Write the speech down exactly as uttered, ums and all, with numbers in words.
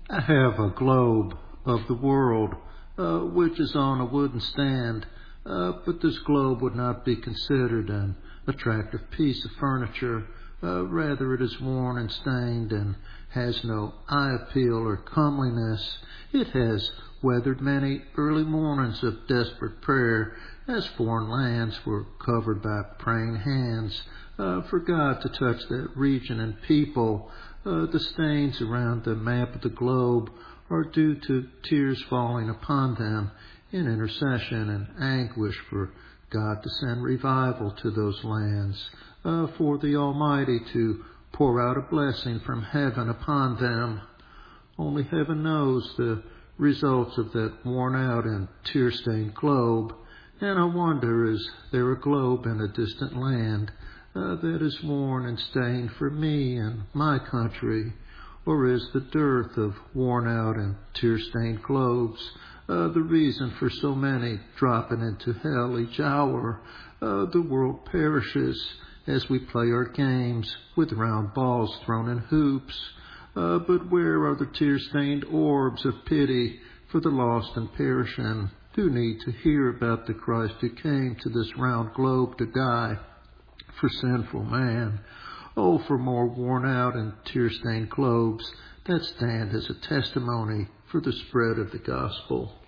I have a globe of the world, uh, which is on a wooden stand, uh, but this globe would not be considered an attractive piece of furniture. Uh, rather, it is worn and stained and has no eye appeal or comeliness. It has weathered many early mornings of desperate prayer as foreign lands were covered by praying hands uh, for God to touch that region and people. Uh, the stains around the map of the globe are due to tears falling upon them in intercession and anguish for God to send revival to those lands, uh, for the Almighty to pour out a blessing from heaven upon them. Only heaven knows the results of that worn out and tear-stained globe, and I wonder, is there a globe in a distant land uh, that is worn and stained for me and my country? Or is the dearth of worn-out and tear-stained globes uh, the reason for so many dropping into hell each hour? Uh, the world perishes as we play our games with round balls thrown in hoops. Uh, but where are the tear-stained orbs of pity for the lost and perishing, who need to hear about the Christ who came to this round globe to die for sinful man? Oh, for more worn-out and tear-stained globes that stand as a testimony for the spread of the gospel.